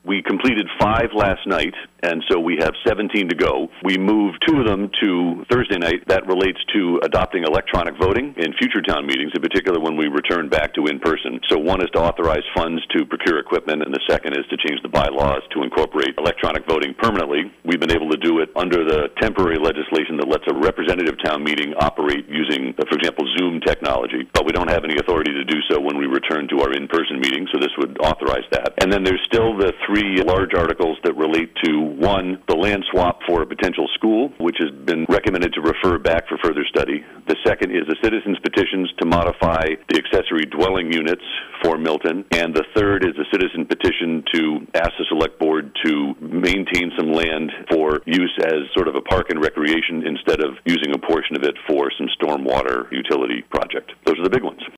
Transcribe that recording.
We completed 5 last night, and so we have 17 to go. We moved 2 of them to Thursday night. That relates to adopting electronic voting in future town meetings, in particular when we return back to in-person. So one is to authorize funds to procure equipment, and the second is to change the bylaws to incorporate electronic voting permanently. We've been able to do it under the temporary legislation that lets a representative town meeting operate using, for example, Zoom technology, but we don't have any authority to do so when we return to our in-person meeting, so this would authorize that. And then there's still the 3 large articles that relate to, one, the land swap for a potential school, which has been recommended to refer back for further study. The second is the citizens' petitions to modify the accessory dwelling units for Milton. And the third is a citizen petition to ask the Select Board to maintain some land for use as sort of a park and recreation instead of using a portion of it for some stormwater utility project. Those are the big ones.